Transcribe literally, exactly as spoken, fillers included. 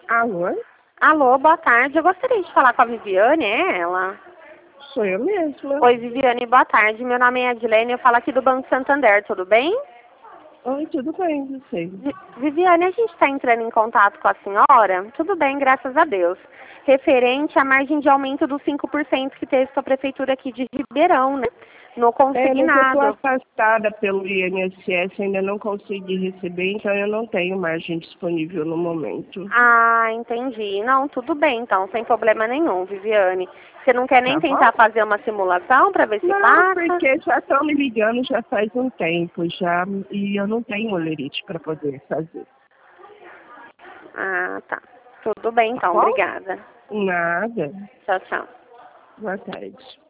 Alô? Alô, boa tarde. Eu gostaria de falar com a Viviane, é ela? Sou eu mesma. Oi, Viviane, boa tarde. Meu nome é Adilene, eu falo aqui do Banco Santander, tudo bem? Oi, tudo bem, você? Vi- Viviane, a gente está entrando em contato com a senhora? Tudo bem, graças a Deus. Referente à margem de aumento dos cinco por cento que teve sua prefeitura aqui de Ribeirão, né? No É, mas eu estou consignado. afastada pelo I N S S, ainda não consegui receber, então eu não tenho margem disponível no momento. Ah, entendi. Não, tudo bem, então, sem problema nenhum, Viviane. Você não quer nem Tá bom? tentar fazer uma simulação para ver se Não, passa? porque já estão me ligando já faz um tempo já, e eu não tenho olerite para poder fazer. Ah, tá. Tudo bem, Tá então, bom? obrigada. Nada. Tchau, tchau. Boa tarde.